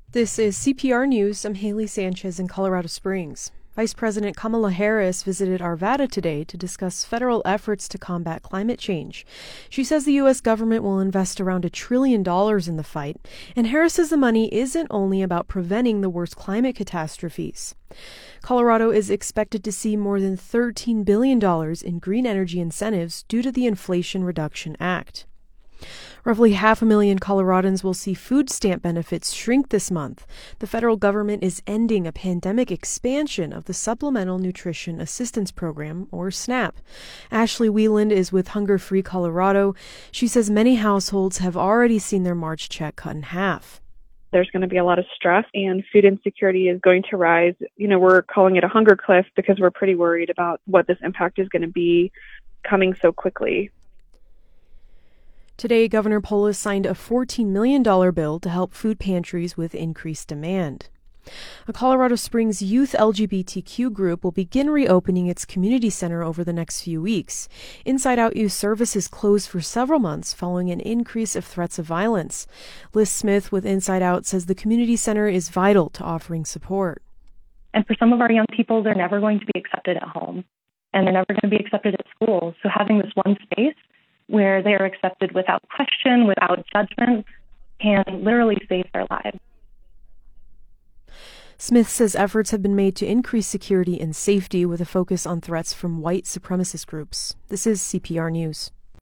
This is CPR News. I'm Haley Sanchez in Colorado Springs. Vice President Kamala Harris visited Arvada today to discuss federal efforts to combat climate change. She says the U.S. government will invest around $1 trillion in the fight, and Harris says the money isn't only about preventing the worst climate catastrophes. Colorado is expected to see more than $13 billion in green energy incentives due to the Inflation Reduction Act. Roughly 500,000 Coloradans will see food stamp benefits shrink this month. The federal government is ending a pandemic expansion of the Supplemental Nutrition Assistance Program, or SNAP. Ashley Wieland is with Hunger Free Colorado. She says many households have already seen their March check cut in half. There's going to be a lot of stress and food insecurity is going to rise. We're calling it a hunger cliff because we're pretty worried about what this impact is going to be coming so quickly. Today, Governor Polis signed a $14 million bill to help food pantries with increased demand. A Colorado Springs youth LGBTQ group will begin reopening its community center over the next few weeks. Inside Out Youth Services closed for several months following an increase of threats of violence. Liz Smith with Inside Out says the community center is vital to offering support. And for some of our young people, they're never going to be accepted at home, and they're never going to be accepted at school. So having this one space where they are accepted without question, without judgment, can literally save their lives. Smith says efforts have been made to increase security and safety with a focus on threats from white supremacist groups. This is CPR News.